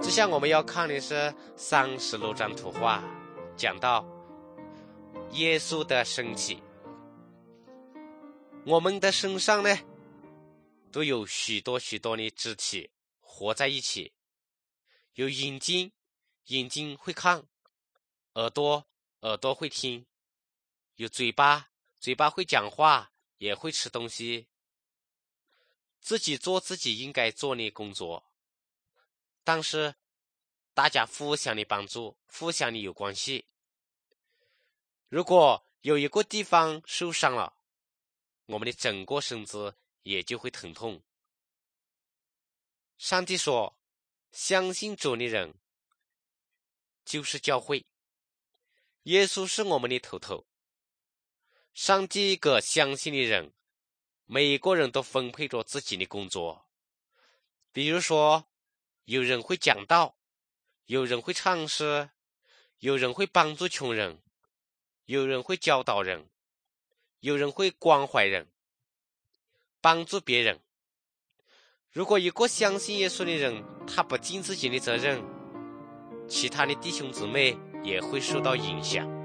这下我们要看的是36张图画，讲到耶稣的升起。我们的身上呢，都有许多的肢体合在一起，有眼睛，眼睛会看；耳朵，耳朵会听；有嘴巴，嘴巴会讲话，也会吃东西。自己做自己应该做的工作，但是大家互相的帮助，互相的有关系。如果有一个地方受伤了，我们的整个身子也就会疼痛。上帝说，相信主的人就是教会，耶稣是我们的头。上帝给相信的人，每一个人都分配着自己的工作。比如说，有人会讲道，有人会唱诗，有人会帮助穷人，有人会教导人，有人会关怀人，帮助别人。如果一个相信耶稣的人，他不尽自己的责任，其他的弟兄姊妹也会受到影响。